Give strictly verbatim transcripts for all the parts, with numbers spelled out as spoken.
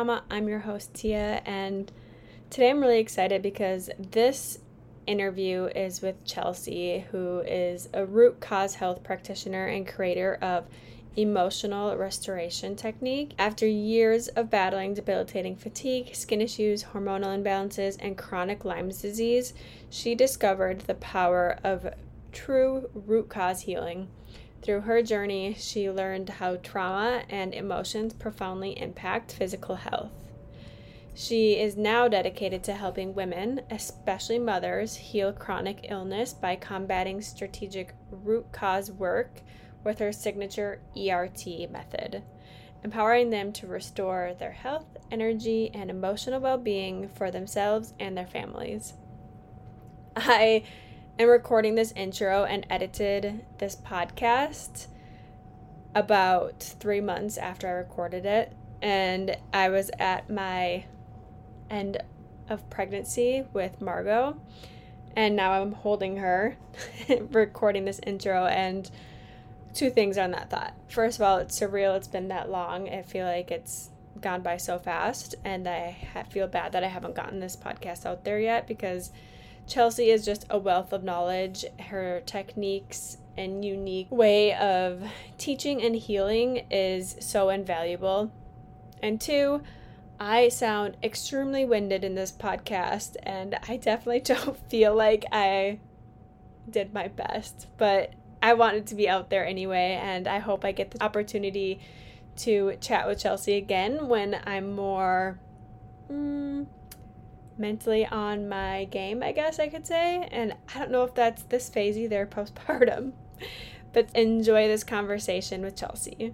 Mama. I'm your host, Tia, and today I'm really excited because this interview is with Chelsea, who is a root cause health practitioner and creator of Emotional Restoration Technique. After years of battling debilitating fatigue, skin issues, hormonal imbalances, and chronic Lyme's disease, she discovered the power of true root cause healing. Through her journey, she learned how trauma and emotions profoundly impact physical health. She is now dedicated to helping women, especially mothers, heal chronic illness by combating strategic root cause work with her signature E R T method, empowering them to restore their health, energy, and emotional well-being for themselves and their families. I am recording this intro and edited this podcast about three months after I recorded it, and I was at my end of pregnancy with Margot, and now I'm holding her recording this intro, and two things on that thought. First of all, it's surreal it's been that long. I feel like it's gone by so fast, and I feel bad that I haven't gotten this podcast out there yet because Chelsea is just a wealth of knowledge. Her techniques and unique way of teaching and healing is so invaluable. And two, I sound extremely winded in this podcast, and I definitely don't feel like I did my best, but I wanted to be out there anyway, and I hope I get the opportunity to chat with Chelsea again when I'm more mm, mentally on my game, I guess I could say. And I don't know if that's this phase either, postpartum. But enjoy this conversation with Chelsea.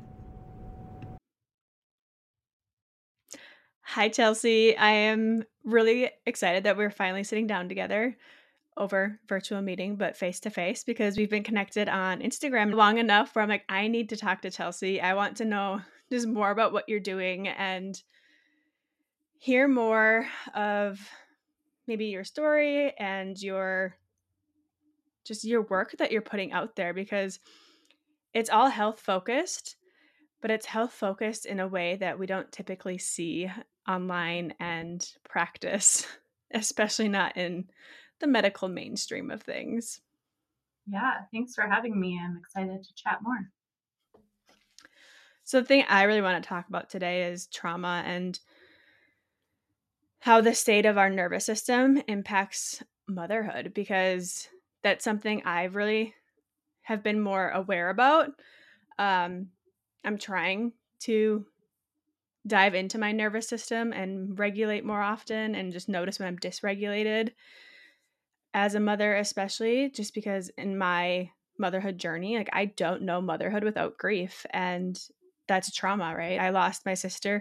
Hi, Chelsea. I am really excited that we're finally sitting down together over virtual meeting, but face to face, because we've been connected on Instagram long enough where I'm like, I need to talk to Chelsea. I want to know just more about what you're doing and hear more of maybe your story and your just your work that you're putting out there, because it's all health focused, but it's health focused in a way that we don't typically see online and practice, especially not in the medical mainstream of things. Yeah, thanks for having me. I'm excited to chat more. So the thing I really want to talk about today is trauma and how the state of our nervous system impacts motherhood, because that's something I really have been more aware about. Um, I'm trying to dive into my nervous system and regulate more often and just notice when I'm dysregulated as a mother, especially just because in my motherhood journey, like I don't know motherhood without grief, and that's trauma, right? I lost my sister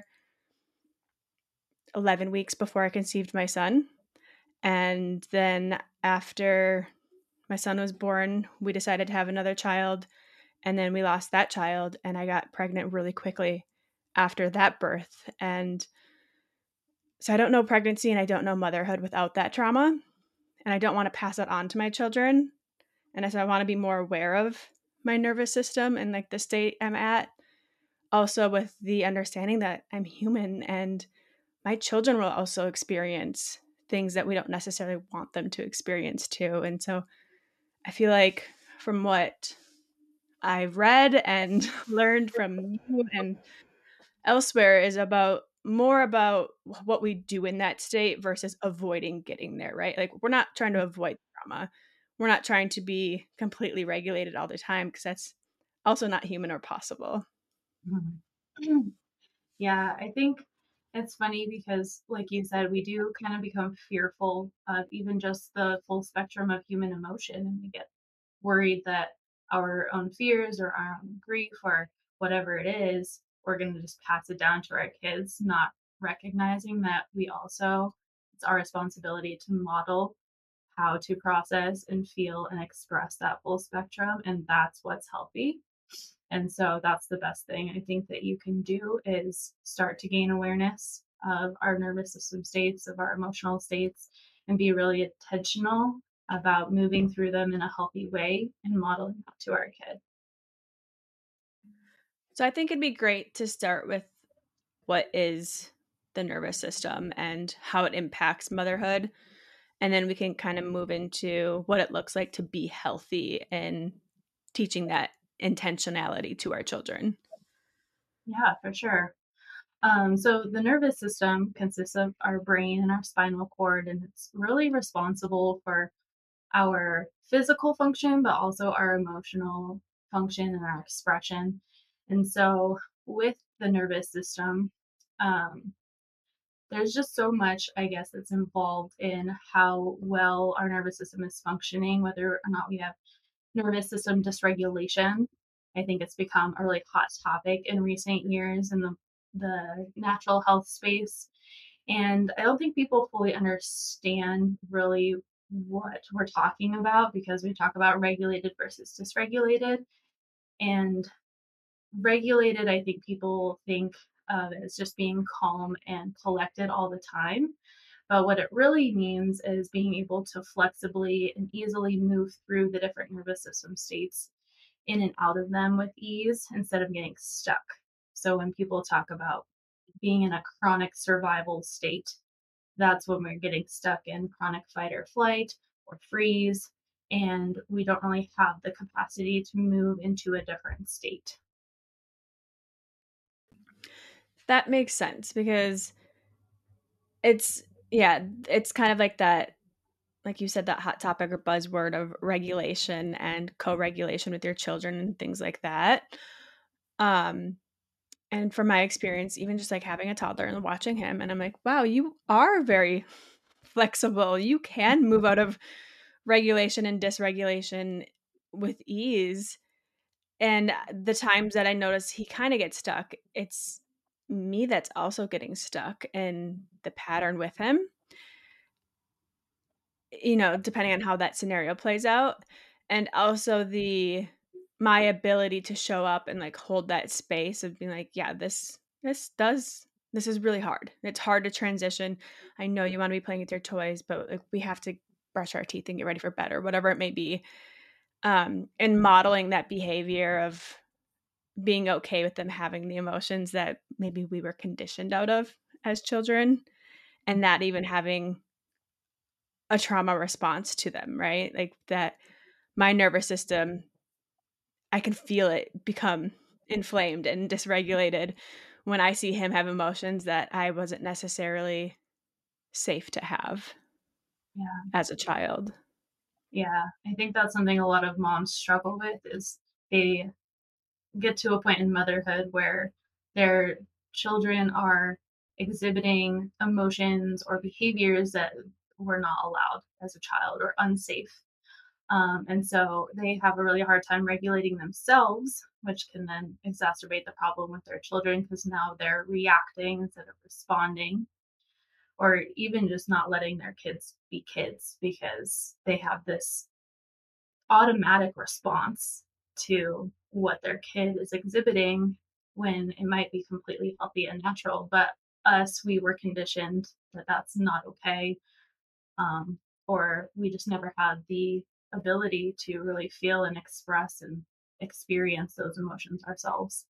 eleven weeks before I conceived my son. And then after my son was born, we decided to have another child. And then we lost that child, and I got pregnant really quickly after that birth. And so I don't know pregnancy and I don't know motherhood without that trauma. And I don't want to pass it on to my children. And so I want to be more aware of my nervous system and like the state I'm at. Also with the understanding that I'm human and my children will also experience things that we don't necessarily want them to experience too. And so I feel like from what I've read and learned from you and elsewhere is about more about what we do in that state versus avoiding getting there, right? Like we're not trying to avoid trauma. We're not trying to be completely regulated all the time, because that's also not human or possible. Mhm. Yeah, I think it's funny because, like you said, we do kind of become fearful of even just the full spectrum of human emotion, and we get worried that our own fears or our own grief or whatever it is, we're going to just pass it down to our kids, not recognizing that we also, it's our responsibility to model how to process and feel and express that full spectrum. And that's what's healthy. And so that's the best thing I think that you can do is start to gain awareness of our nervous system states, of our emotional states, and be really intentional about moving through them in a healthy way and modeling that to our kid. So I think it'd be great to start with what is the nervous system and how it impacts motherhood. And then we can kind of move into what it looks like to be healthy and teaching that intentionality to our children. Yeah, for sure. Um, so the nervous system consists of our brain and our spinal cord, and it's really responsible for our physical function, but also our emotional function and our expression. And so with the nervous system, um, there's just so much, I guess, that's involved in how well our nervous system is functioning, whether or not we have nervous system dysregulation. I think it's become a really hot topic in recent years in the the natural health space. And I don't think people fully understand really what we're talking about because we talk about regulated versus dysregulated. And regulated, I think people think of as just being calm and collected all the time. But what it really means is being able to flexibly and easily move through the different nervous system states in and out of them with ease instead of getting stuck. So when people talk about being in a chronic survival state, that's when we're getting stuck in chronic fight or flight or freeze, and we don't really have the capacity to move into a different state. That makes sense because it's, yeah, it's kind of like that, like you said, that hot topic or buzzword of regulation and co-regulation with your children and things like that. Um, and from my experience, even just like having a toddler and watching him, and I'm like, wow, you are very flexible. You can move out of regulation and dysregulation with ease. And the times that I notice he kind of gets stuck, it's me that's also getting stuck in the pattern with him, you know, depending on how that scenario plays out. And also the my ability to show up and like hold that space of being like, yeah, this this does this is really hard. It's hard to transition. I know you want to be playing with your toys, but like we have to brush our teeth and get ready for bed or whatever it may be. Um, and modeling that behavior of being okay with them having the emotions that maybe we were conditioned out of as children, and not even having a trauma response to them, right? Like that my nervous system, I can feel it become inflamed and dysregulated when I see him have emotions that I wasn't necessarily safe to have Yeah. as a child. Yeah, I think that's something a lot of moms struggle with is they get to a point in motherhood where their children are exhibiting emotions or behaviors that were not allowed as a child or unsafe. Um, and so they have a really hard time regulating themselves, which can then exacerbate the problem with their children because now they're reacting instead of responding, or even just not letting their kids be kids because they have this automatic response to what their kid is exhibiting when it might be completely healthy and natural. But us, we were conditioned that that's not okay, um, or we just never had the ability to really feel and express and experience those emotions ourselves.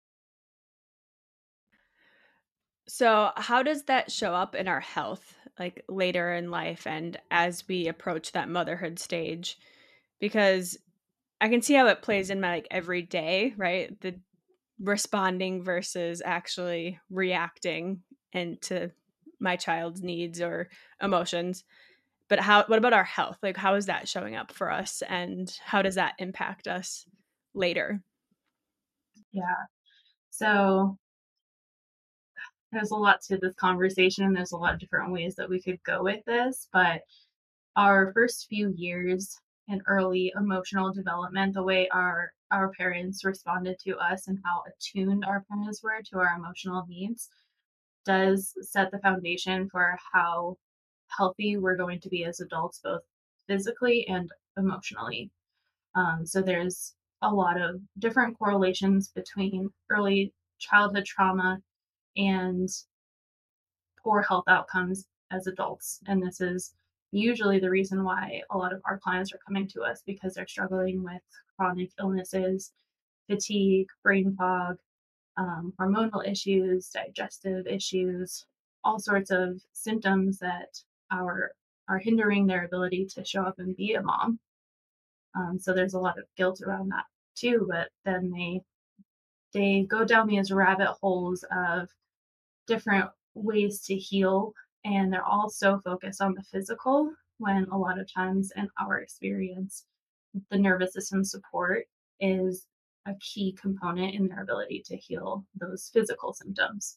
So, how does that show up in our health, like later in life and as we approach that motherhood stage? Because I can see how it plays in my like everyday, right? The responding versus actually reacting and to my child's needs or emotions. But how what about our health? Like how is that showing up for us and how does that impact us later? Yeah. So there's a lot to this conversation. There's a lot of different ways that we could go with this, but our first few years in early emotional development, the way our our parents responded to us and how attuned our parents were to our emotional needs does set the foundation for how healthy we're going to be as adults, both physically and emotionally. Um, so there's a lot of different correlations between early childhood trauma and poor health outcomes as adults. And this is usually the reason why a lot of our clients are coming to us because they're struggling with chronic illnesses, fatigue, brain fog, um, hormonal issues, digestive issues. all sorts of symptoms that are are hindering their ability to show up and be a mom. Um, so there's a lot of guilt around that too. But then they they go down these rabbit holes of different ways to heal, and they're all so focused on the physical when a lot of times in our experience the nervous system support is a key component in their ability to heal those physical symptoms.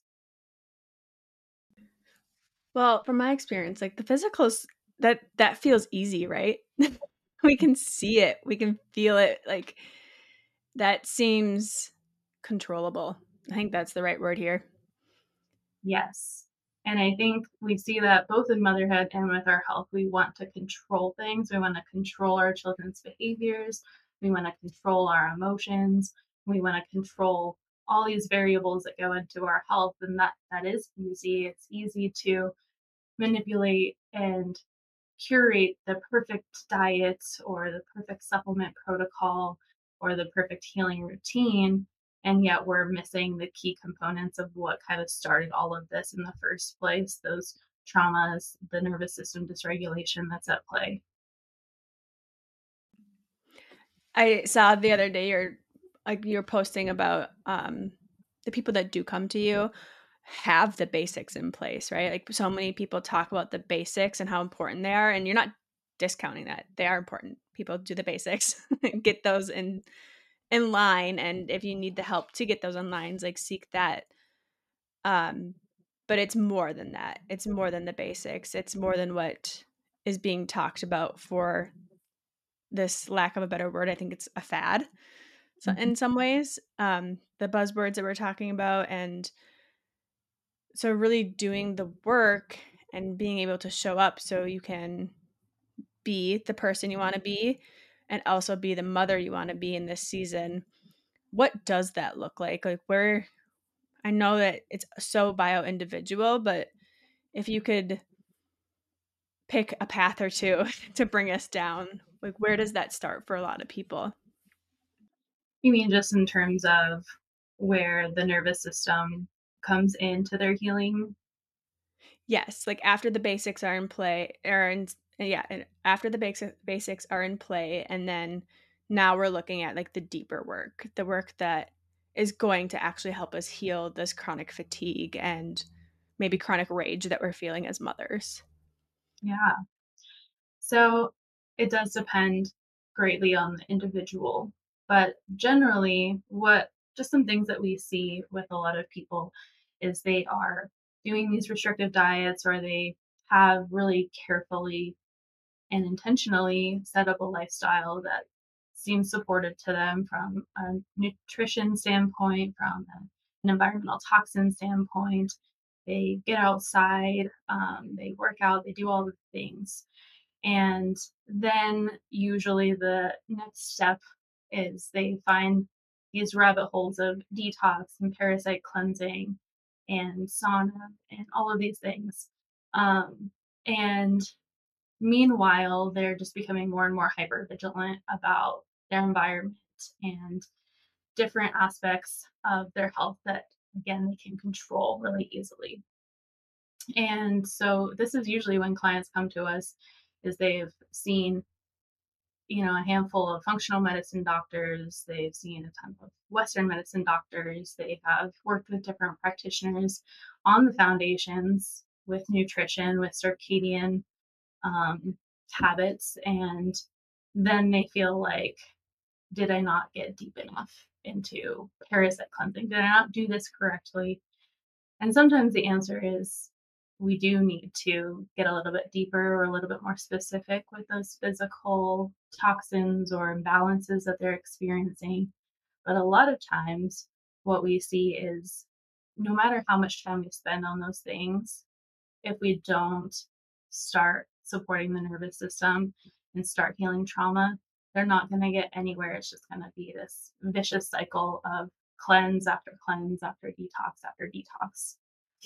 Well, from my experience, like the physicals, that that feels easy, right? We can see it, we can feel it, like that seems controllable. I think that's the right word here. Yes. And I think we see that both in motherhood and with our health. We want to control things. We want to control our children's behaviors. We want to control our emotions. We want to control all these variables that go into our health. And that that is easy. It's easy to manipulate and curate the perfect diet or the perfect supplement protocol or the perfect healing routine, and yet we're missing the key components of what kind of started all of this in the first place, those traumas, the nervous system dysregulation that's at play. I saw the other day you're like you're posting about um the people that do come to you have the basics in place, right? Like so many people talk about the basics and how important they are, and you're not discounting that. They are important. People do the basics, get those in in line, and if you need the help to get those in lines, like seek that. Um, but it's more than that. It's more than the basics. It's more than what is being talked about for this lack of a better word. I think it's a fad. So Mhm. in some ways, um, the buzzwords that we're talking about, and so really doing the work and being able to show up so you can be the person you want to be and also be the mother you want to be in this season. What does that look like? Like where I know that it's so bio individual, but if you could pick a path or two to bring us down, like where does that start for a lot of people? You mean just in terms of where the nervous system comes into their healing? Yes, like after the basics are in play, or in, yeah, and after the basic basics are in play, and then now we're looking at like the deeper work, the work that is going to actually help us heal this chronic fatigue and maybe chronic rage that we're feeling as mothers. Yeah. So it does depend greatly on the individual, but generally, what just some things that we see with a lot of people is they are doing these restrictive diets or they have really carefully and intentionally set up a lifestyle that seems supportive to them from a nutrition standpoint, from a- an environmental toxin standpoint. They get outside, um, they work out, they do all the things. And then usually the next step is they find these rabbit holes of detox and parasite cleansing and sauna and all of these things. Um, and meanwhile, they're just becoming more and more hyper vigilant about their environment and different aspects of their health that, again, they can control really easily. And so this is usually when clients come to us is they've seen, you know, a handful of functional medicine doctors, they've seen a ton of Western medicine doctors, they have worked with different practitioners on the foundations with nutrition, with circadian um, habits, and then they feel like, did I not get deep enough into parasite cleansing? Did I not do this correctly? And sometimes the answer is we do need to get a little bit deeper or a little bit more specific with those physical toxins or imbalances that they're experiencing. But a lot of times, what we see is no matter how much time we spend on those things, if we don't start supporting the nervous system and start healing trauma, they're not going to get anywhere. It's just going to be this vicious cycle of cleanse after cleanse after detox after detox.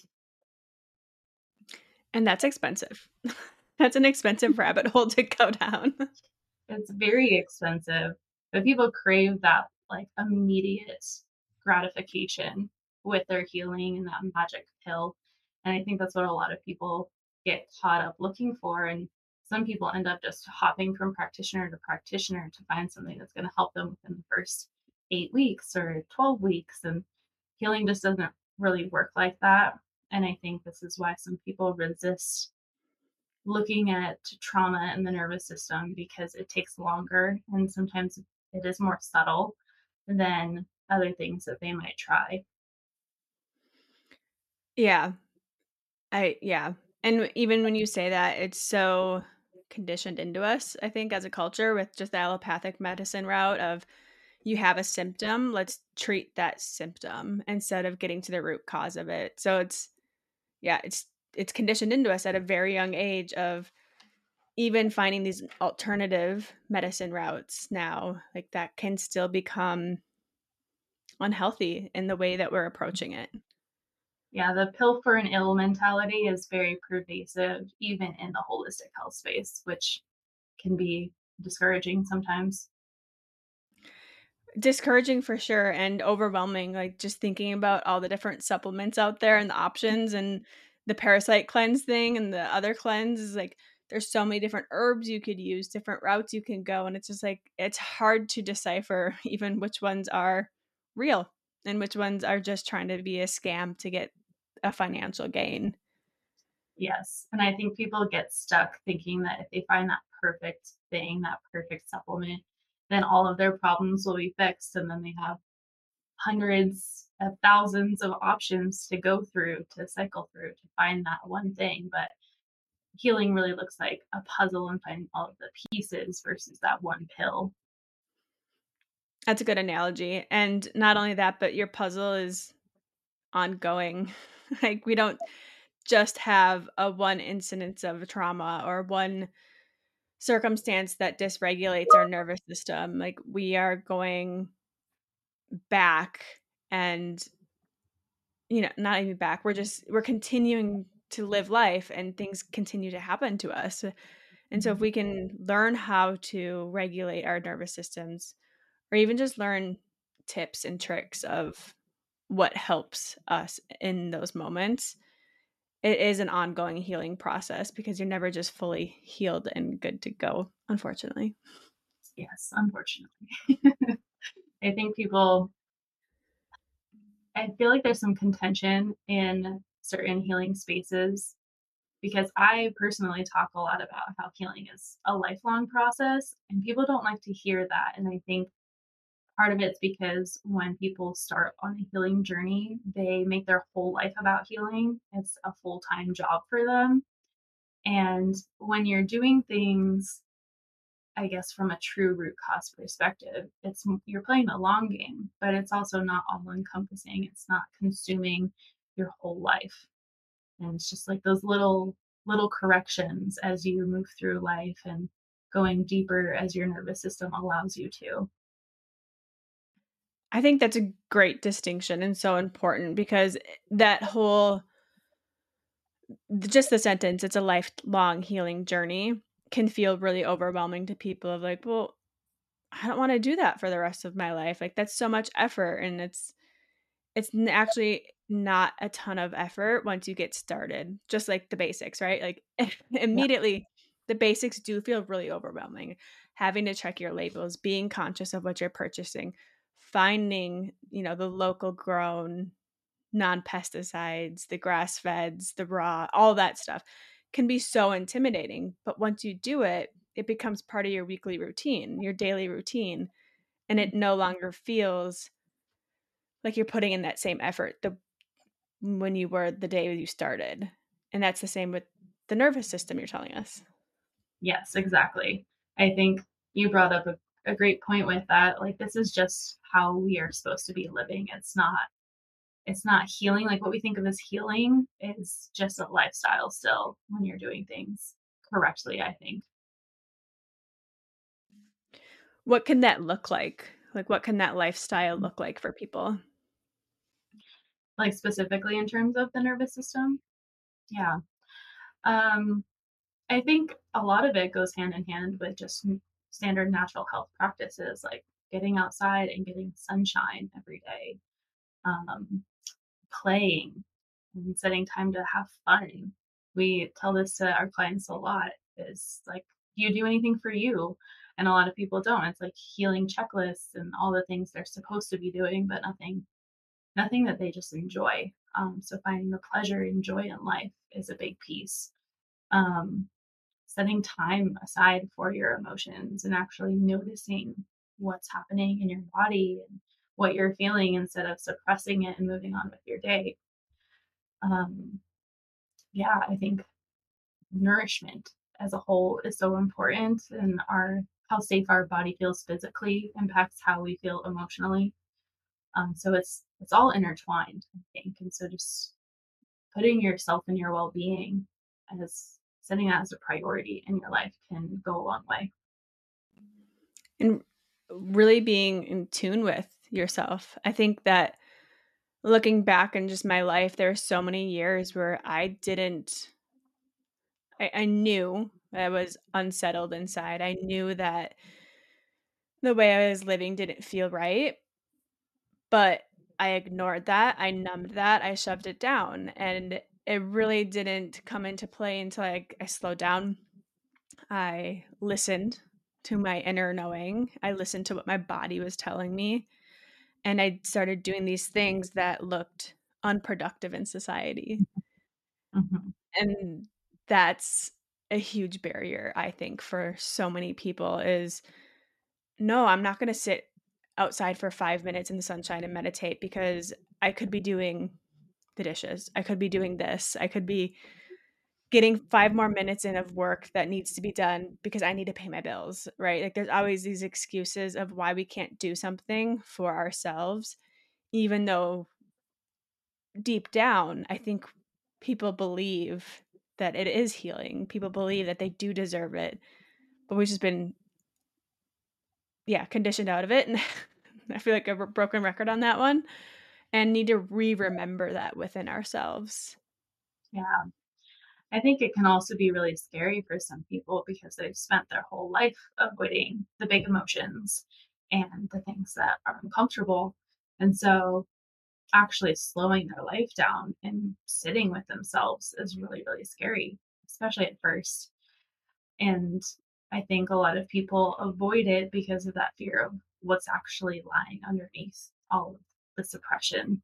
And that's expensive. That's an expensive rabbit hole to go down. It's very expensive, but people crave that like immediate gratification with their healing and that magic pill. And I think that's what a lot of people get caught up looking for. And some people end up just hopping from practitioner to practitioner to find something that's going to help them within the first eight weeks or twelve weeks. And healing just doesn't really work like that. And I think this is why some people resist looking at trauma in the nervous system because it takes longer and sometimes it is more subtle than other things that they might try. Yeah. I yeah. And even when you say that, it's so conditioned into us, I think, as a culture with just the allopathic medicine route of you have a symptom, let's treat that symptom instead of getting to the root cause of it. So it's yeah, it's it's conditioned into us at a very young age of even finding these alternative medicine routes now, like that can still become unhealthy in the way that we're approaching it. Yeah, the pill for an ill mentality is very pervasive, even in the holistic health space, which can be discouraging sometimes. Discouraging for sure and overwhelming, like, just thinking about all the different supplements out there and the options and the parasite cleanse thing and the other cleanse is, like, there's so many different herbs you could use, different routes you can go, and it's just, like, it's hard to decipher even which ones are real and which ones are just trying to be a scam to get a financial gain. Yes. And I think people get stuck thinking that if they find that perfect thing, that perfect supplement, then all of their problems will be fixed. And then they have hundreds of thousands of options to go through, to cycle through, to find that one thing. But healing really looks like a puzzle and finding all of the pieces versus that one pill. That's a good analogy, and not only that, but your puzzle is ongoing. Like, we don't just have a one incidence of trauma or one circumstance that dysregulates our nervous system. Like, we are going back and, you know, not even back. We're just we're continuing to live life and things continue to happen to us. And so if Mhm. we can learn how to regulate our nervous systems or even just learn tips and tricks of what helps us in those moments, it is an ongoing healing process because you're never just fully healed and good to go, unfortunately. Yes, unfortunately. I think people, I feel like there's some contention in certain healing spaces because I personally talk a lot about how healing is a lifelong process and people don't like to hear that. And I think part of it's because when people start on a healing journey, they make their whole life about healing. It's a full time job for them. And when you're doing things, I guess, from a true root cause perspective, it's you're playing the long game, but it's also not all encompassing. It's not consuming your whole life. And it's just like those little little corrections as you move through life and going deeper as your nervous system allows you to. I think that's a great distinction and so important because that whole just the sentence, "It's a lifelong healing journey," can feel really overwhelming to people of like, "Well, I don't wanna do that for the rest of my life." Like, that's so much effort, and it's it's n actually not a ton of effort once you get started, just like the basics, right? Like, Yeah. immediately, the basics do feel really overwhelming. Having to check your labels, being conscious of what you're purchasing, finding, you know, the local grown non-pesticides, the grass feds, the raw, all that stuff can be so intimidating. But once you do it, it becomes part of your weekly routine, your daily routine, and it no longer feels like you're putting in that same effort the when you were the day you started. And that's the same with the nervous system you're telling us. Yes, exactly. I think you brought up a, a great point with that. Like this is just how we are supposed to be living. It's not it's not healing. Like what we think of as healing is just a lifestyle still when you're doing things correctly, I think. What can that look like? Like, what can that lifestyle look like for people? Like specifically in terms of the nervous system. Yeah. Um, I think a lot of it goes hand in hand with just n- standard natural health practices like getting outside and getting sunshine every day, um, playing. and setting time to have fun. We tell this to our clients a lot is like, do you do anything for you? And a lot of people don't. It's like healing checklists and all the things they're supposed to be doing, but nothing nothing that they just enjoy. Um, so finding the pleasure and joy in life is a big piece. Um, Setting time aside for your emotions and actually noticing what's happening in your body and what you're feeling instead of suppressing it and moving on with your day. Um, yeah, I think nourishment as a whole is so important, and our how safe our body feels physically impacts how we feel emotionally. Um, so it's it's all intertwined, I think. And so just putting yourself and your well-being as setting that as a priority in your life can go a long way. And really being in tune with yourself. I think that looking back in just my life, there are so many years where I didn't, I, I knew I was unsettled inside. I knew that the way I was living didn't feel right, but I ignored that. I numbed that. I shoved it down. And it really didn't come into play until I, I slowed down. I listened to my inner knowing. I listened to what my body was telling me. And I started doing these things that looked unproductive in society. Mhm. And that's a huge barrier, I think, for so many people is no, I'm not going to sit outside for five minutes in the sunshine and meditate because I could be doing the dishes. I could be doing this. I could be getting five more minutes in of work that needs to be done because I need to pay my bills, right? Like there's always these excuses of why we can't do something for ourselves, even though deep down, I think people believe that it is healing. People believe that they do deserve it, but we've just been, yeah, conditioned out of it. And I feel like a broken record on that one and need to re remember that within ourselves. Yeah. I think it can also be really scary for some people because they've spent their whole life avoiding the big emotions and the things that are uncomfortable. And so actually slowing their life down and sitting with themselves is really, really scary, especially at first. And I think a lot of people avoid it because of that fear of what's actually lying underneath all of the suppression.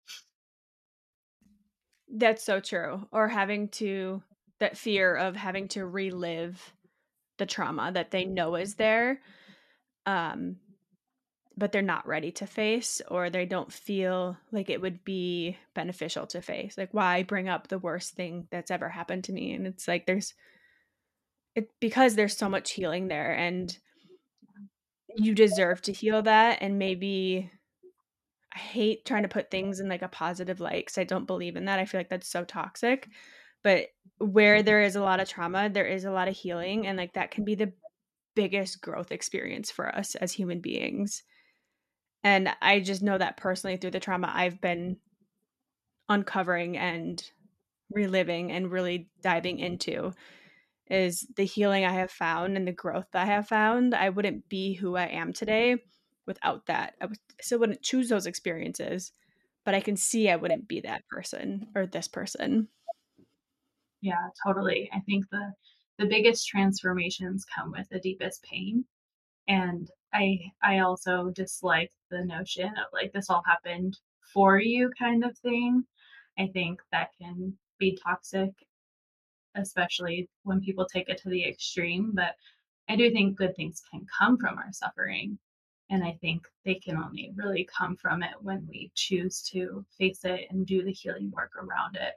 That's so true. Or having to, that fear of having to relive the trauma that they know is there. Um, but they're not ready to face or they don't feel like it would be beneficial to face. Like why bring up the worst thing that's ever happened to me? And it's like there's it because there's so much healing there and you deserve to heal that and maybe I hate trying to put things in like a positive light cuz I don't believe in that. I feel like that's so toxic. But where there is a lot of trauma, there is a lot of healing and like that can be the biggest growth experience for us as human beings. And I just know that personally through the trauma I've been uncovering and reliving and really diving into is the healing I have found and the growth that I have found. I wouldn't be who I am today without that. I, would, I still wouldn't choose those experiences, but I can see I wouldn't be that person or this person. Yeah, totally. I think the the biggest transformations come with the deepest pain. And I I also dislike the notion of like this all happened for you kind of thing. I think that can be toxic, especially when people take it to the extreme. But I do think good things can come from our suffering. And I think they can only really come from it when we choose to face it and do the healing work around it.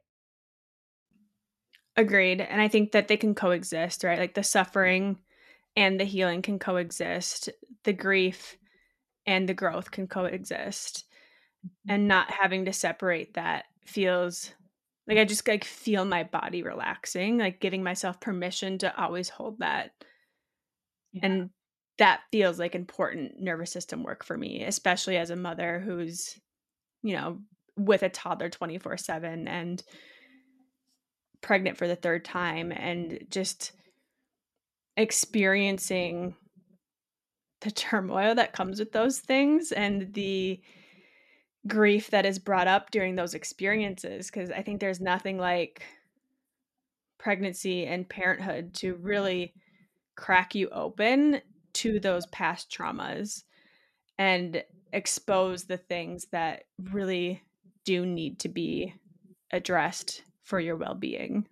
Agreed. And I think that they can coexist, right? Like the suffering and the healing can coexist. The grief and the growth can coexist. And not having to separate that feels like I just like feel my body relaxing, like giving myself permission to always hold that. Yeah. And that feels like important nervous system work for me, especially as a mother who's, you know, with a toddler twenty-four seven and pregnant for the third time and just experiencing the turmoil that comes with those things and the grief that is brought up during those experiences, because I think there's nothing like pregnancy and parenthood to really crack you open to those past traumas and expose the things that really do need to be addressed for your well-being.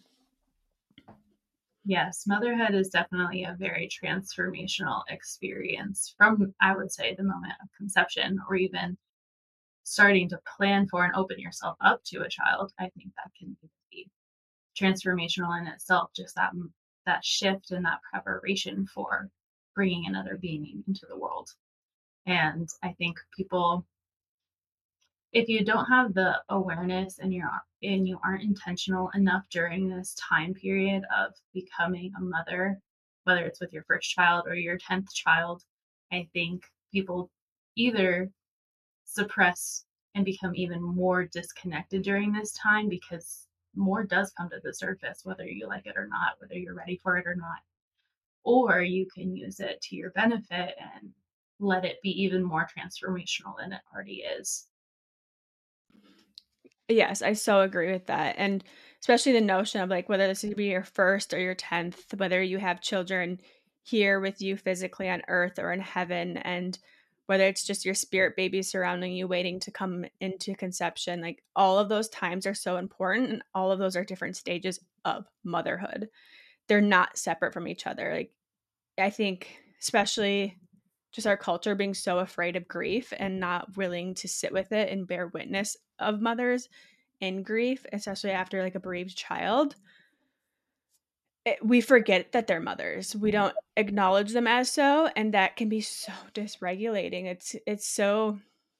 Yes, motherhood is definitely a very transformational experience from, I would say, the moment of conception or even starting to plan for and open yourself up to a child. I think that can be transformational in itself, just that that shift and that preparation for bringing another being into the world. And I think people, if you don't have the awareness and you're and you aren't intentional enough during this time period of becoming a mother, whether it's with your first child or your tenth child, I think people either suppress and become even more disconnected during this time because more does come to the surface, whether you like it or not, whether you're ready for it or not. Or you can use it to your benefit and let it be even more transformational than it already is. Yes, I so agree with that. And especially the notion of like whether this would be your first or your tenth, whether you have children here with you physically on earth or in heaven, and whether it's just your spirit baby surrounding you waiting to come into conception, like all of those times are so important. And all of those are different stages of motherhood. They're not separate from each other. Like, I think, especially just our culture being so afraid of grief and not willing to sit with it and bear witness of mothers in grief, especially after like a bereaved child, it, we forget that they're mothers. We don't acknowledge them as so, and that can be so dysregulating. It's it's so,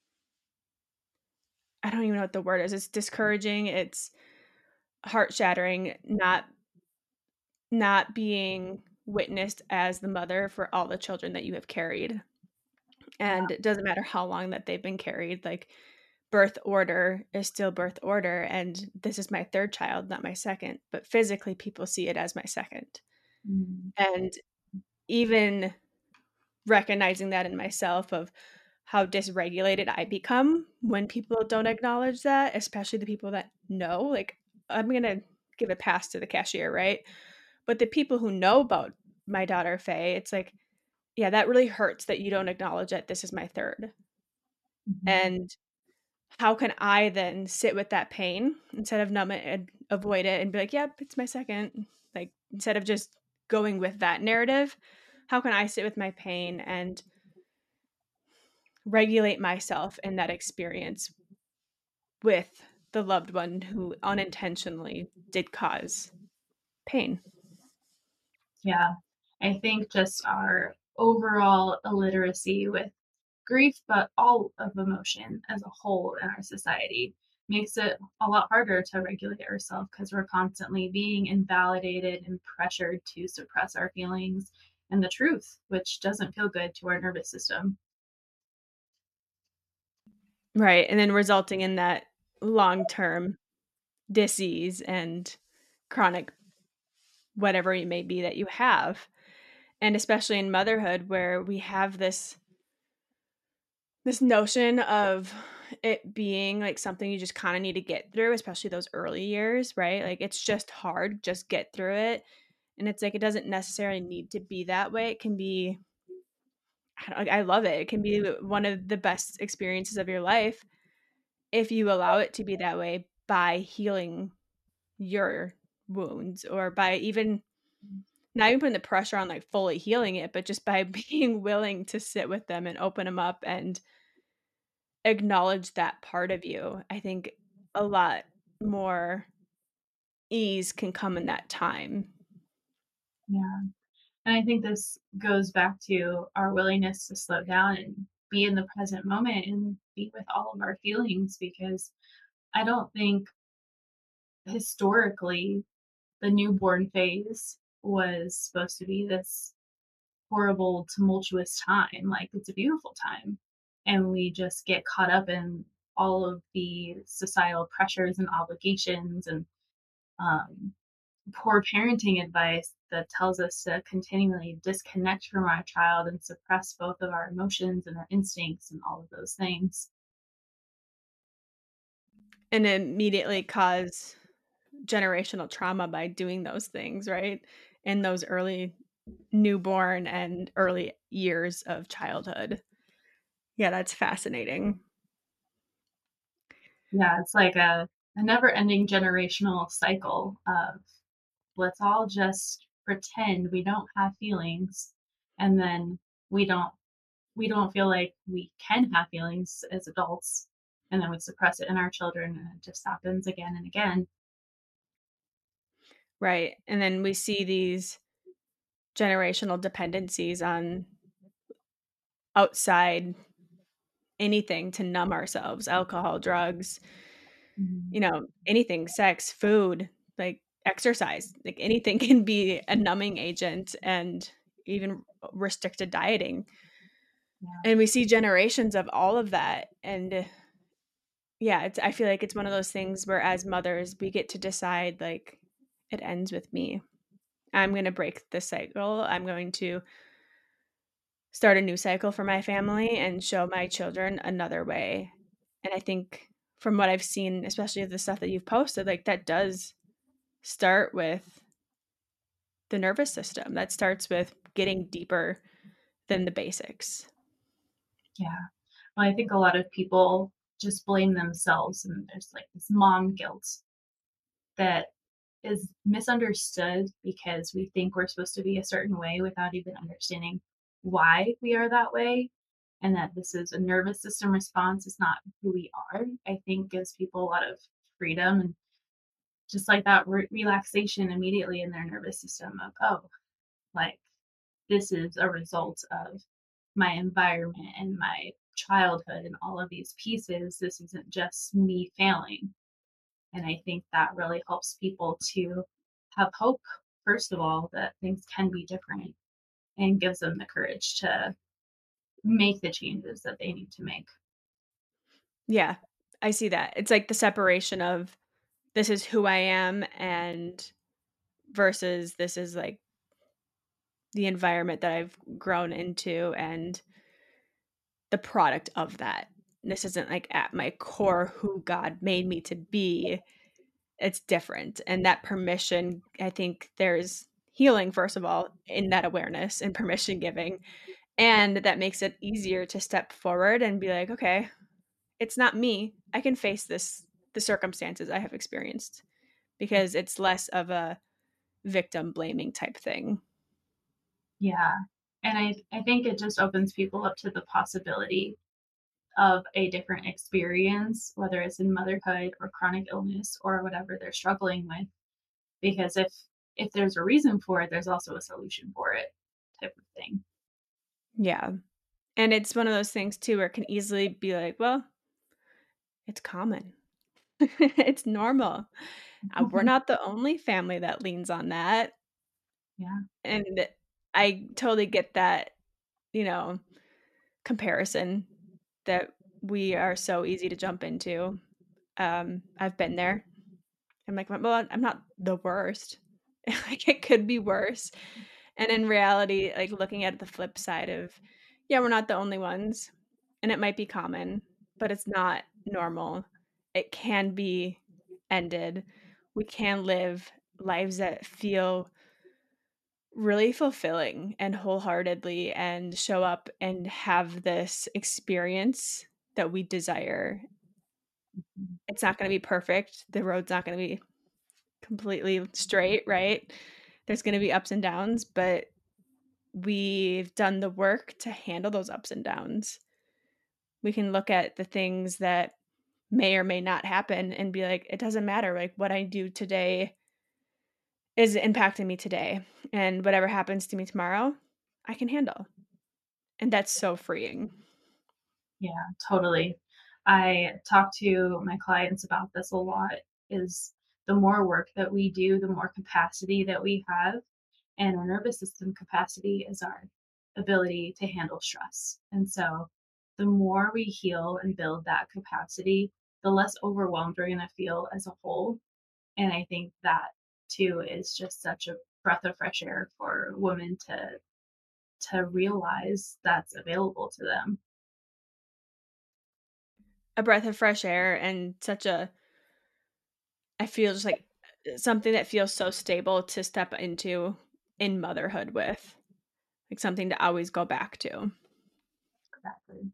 I don't even know what the word is. It's discouraging. It's heart shattering. Not not being witnessed as the mother for all the children that you have carried, and it doesn't matter how long that they've been carried. Like birth order is still birth order, and this is my third child, not my second, but physically people see it as my second. Mm. And even recognizing that in myself of how dysregulated I become when people don't acknowledge that, especially the people that know, like I'm going to give a pass to the cashier, right? But the people who know about my daughter Faye, it's like, yeah, that really hurts that you don't acknowledge that this is my third. Mhm. And how can I then sit with that pain instead of numb it and avoid it and be like, yep, it's my second? Like, instead of just going with that narrative, how can I sit with my pain and regulate myself in that experience with the loved one who unintentionally did cause pain? Yeah. I think just our overall illiteracy with grief, but all of emotion as a whole in our society makes it a lot harder to regulate ourselves because we're constantly being invalidated and pressured to suppress our feelings and the truth, which doesn't feel good to our nervous system. Right. And then resulting in that long term disease and chronic whatever it may be that you have. And especially in motherhood, where we have this this notion of it being like something you just kind of need to get through, especially those early years, right? Like it's just hard, just get through it. And it's like it doesn't necessarily need to be that way. It can be, I, don't- I love it. It can be one of the best experiences of your life if you allow it to be that way by healing your wounds, or by even not even putting the pressure on like fully healing it, but just by being willing to sit with them and open them up and acknowledge that part of you. I think a lot more ease can come in that time. Yeah. And I think this goes back to our willingness to slow down and be in the present moment and be with all of our feelings because I don't think historically the newborn phase was supposed to be this horrible, tumultuous time. Like, it's a beautiful time. And we just get caught up in all of the societal pressures and obligations and um, poor parenting advice that tells us to continually disconnect from our child and suppress both of our emotions and our instincts and all of those things. and immediately cause generational trauma by doing those things, right? In those early newborn and early years of childhood. Yeah, that's fascinating. Yeah, it's like a, a never ending generational cycle of let's all just pretend we don't have feelings, and then we don't we don't feel like we can have feelings as adults, and then we suppress it in our children, and it just happens again and again. Right. And then we see these generational dependencies on outside anything to numb ourselves, alcohol, drugs, you Mhm. know, anything, sex, food, like exercise, like anything can be a numbing agent, and even restricted dieting. Yeah. And we see generations of all of that. And uh, yeah, it's, I feel like it's one of those things where as mothers, we get to decide like it ends with me. I'm going to break this cycle. I'm going to start a new cycle for my family and show my children another way. And I think from what I've seen, especially the stuff that you've posted, like that does start with the nervous system. That starts with getting deeper than the basics. Yeah. Well, I think a lot of people just blame themselves, and there's like this mom guilt that is misunderstood because we think we're supposed to be a certain way without even understanding why we are that way, and that this is a nervous system response. It's not who we are. I think gives people a lot of freedom and just like that re- relaxation immediately in their nervous system of, oh, like this is a result of my environment and my childhood and all of these pieces. This isn't just me failing. And I think that really helps people to have hope, first of all, that things can be different, and gives them the courage to make the changes that they need to make. Yeah, I see that. It's like the separation of this is who I am and versus this is like the environment that I've grown into and the product of that. This isn't like at my core who God made me to be. It's different. And that permission, I think there's healing, first of all, in that awareness and permission giving. And that makes it easier to step forward and be like, okay, it's not me. I can face this, the circumstances I have experienced, because it's less of a victim blaming type thing. Yeah. And I, I think it just opens people up to the possibility of a different experience, whether it's in motherhood or chronic illness or whatever they're struggling with. Because if if there's a reason for it, there's also a solution for it, type of thing. Yeah. And it's one of those things too where it can easily be like, well, it's common. It's normal. Uh, we're not the only family that leans on that. Yeah. And I totally get that, you know, comparison that we are so easy to jump into. Um, I've been there. I'm like, well, I'm not the worst. Like it could be worse. And in reality, like looking at the flip side of, yeah, we're not the only ones. And it might be common, but it's not normal. It can be ended. We can live lives that feel really fulfilling and wholeheartedly and show up and have this experience that we desire. Mhm. It's not going to be perfect. The road's not going to be completely straight, right? There's going to be ups and downs, but we've done the work to handle those ups and downs. We can look at the things that may or may not happen and be like, it doesn't matter. Like what I do today is impacting me today. And whatever happens to me tomorrow, I can handle. And that's so freeing. Yeah, totally. I talk to my clients about this a lot, is the more work that we do, the more capacity that we have, and our nervous system capacity is our ability to handle stress. And so the more we heal and build that capacity, the less overwhelmed we're going to feel as a whole. And I think that too is just such a breath of fresh air for women to to realize that's available to them. A breath of fresh air and such a I feel just like something that feels so stable to step into in motherhood with, like something to always go back to. Exactly.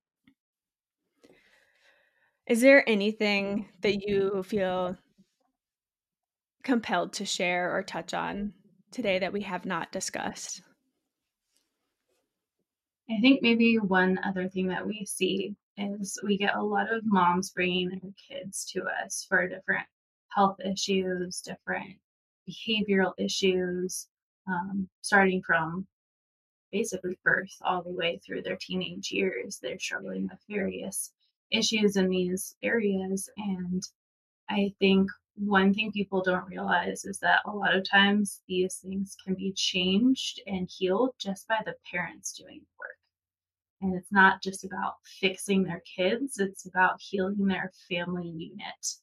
Is there anything that you feel compelled to share or touch on today that we have not discussed? I think maybe one other thing that we see is we get a lot of moms bringing their kids to us for different health issues, different behavioral issues, um, starting from basically birth all the way through their teenage years. They're struggling with various issues in these areas. And I think one thing people don't realize is that a lot of times these things can be changed and healed just by the parents doing the work. And it's not just about fixing their kids, it's about healing their family unit.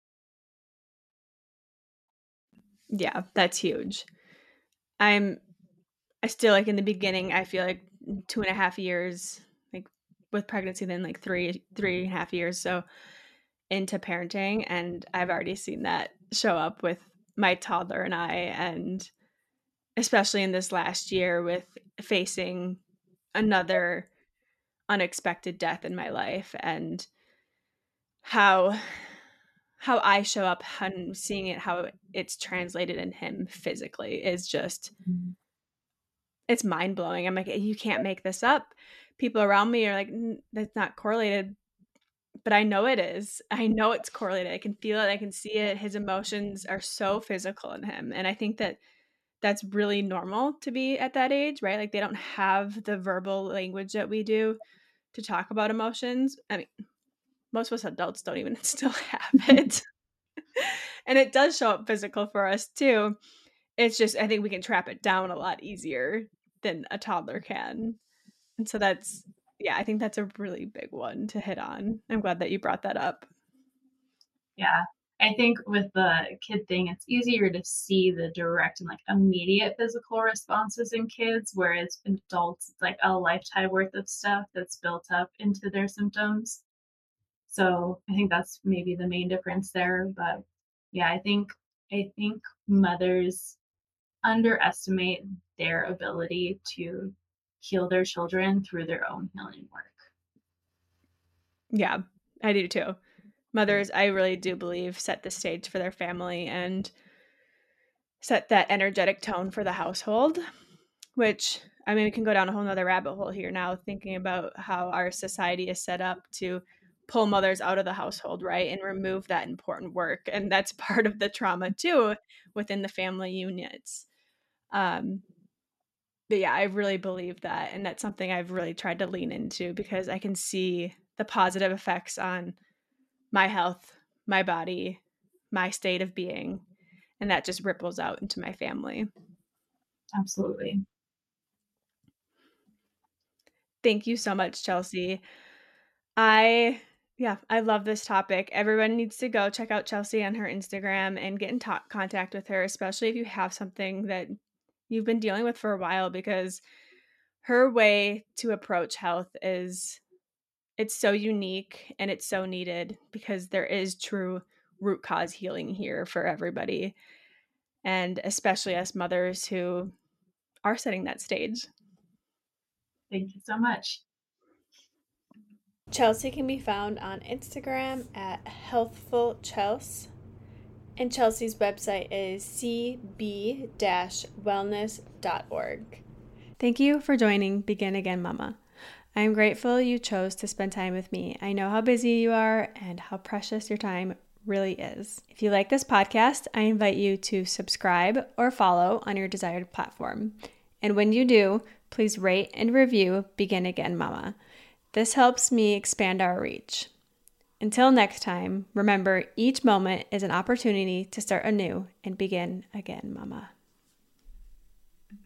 Yeah, that's huge. I'm I still like in the beginning, I feel like two and a half years, like with pregnancy, then like three, three and a half years. So into parenting. And I've already seen that show up with my toddler and I, and especially in this last year with facing another unexpected death in my life and how how I show up and seeing it, how it's translated in him physically is just Mhm. it's mind blowing. I'm like, you can't make this up. People around me are like, that's not correlated, but I know it is. I know it's correlated. I can feel it. I can see it. His emotions are so physical in him. And I think that that's really normal to be at that age, right? Like they don't have the verbal language that we do to talk about emotions. I mean, most of us adults don't even still have it. And it does show up physical for us too. It's just, I think we can trap it down a lot easier than a toddler can. And so that's, yeah, I think that's a really big one to hit on. I'm glad that you brought that up. Yeah. I think with the kid thing, it's easier to see the direct and like immediate physical responses in kids, whereas in adults, it's like a lifetime worth of stuff that's built up into their symptoms. So I think that's maybe the main difference there. But yeah, I think I think mothers underestimate their ability to heal their children through their own healing work. Yeah, I do too. Mothers, I really do believe, set the stage for their family and set that energetic tone for the household, which, I mean, we can go down a whole nother rabbit hole here now, thinking about how our society is set up to pull mothers out of the household, right? And remove that important work. And that's part of the trauma too within the family units. Um, but yeah, I really believe that. And that's something I've really tried to lean into because I can see the positive effects on my health, my body, my state of being. And that just ripples out into my family. Absolutely. Thank you so much, Chelsea. I, yeah, I love this topic. Everyone needs to go check out Chelsea on her Instagram and get in ta- contact with her, especially if you have something that you've been dealing with for a while, because her way to approach health is it's so unique and it's so needed because there is true root cause healing here for everybody, and especially us mothers who are setting that stage. Thank you so much. Chelsea can be found on Instagram at healthfulchels, and Chelsea's website is c b dash wellness dot org. Thank you for joining Begin Again Mama. I am grateful you chose to spend time with me. I know how busy you are and how precious your time really is. If you like this podcast, I invite you to subscribe or follow on your desired platform. And when you do, please rate and review Begin Again Mama. This helps me expand our reach. Until next time, remember each moment is an opportunity to start anew and begin again, Mama.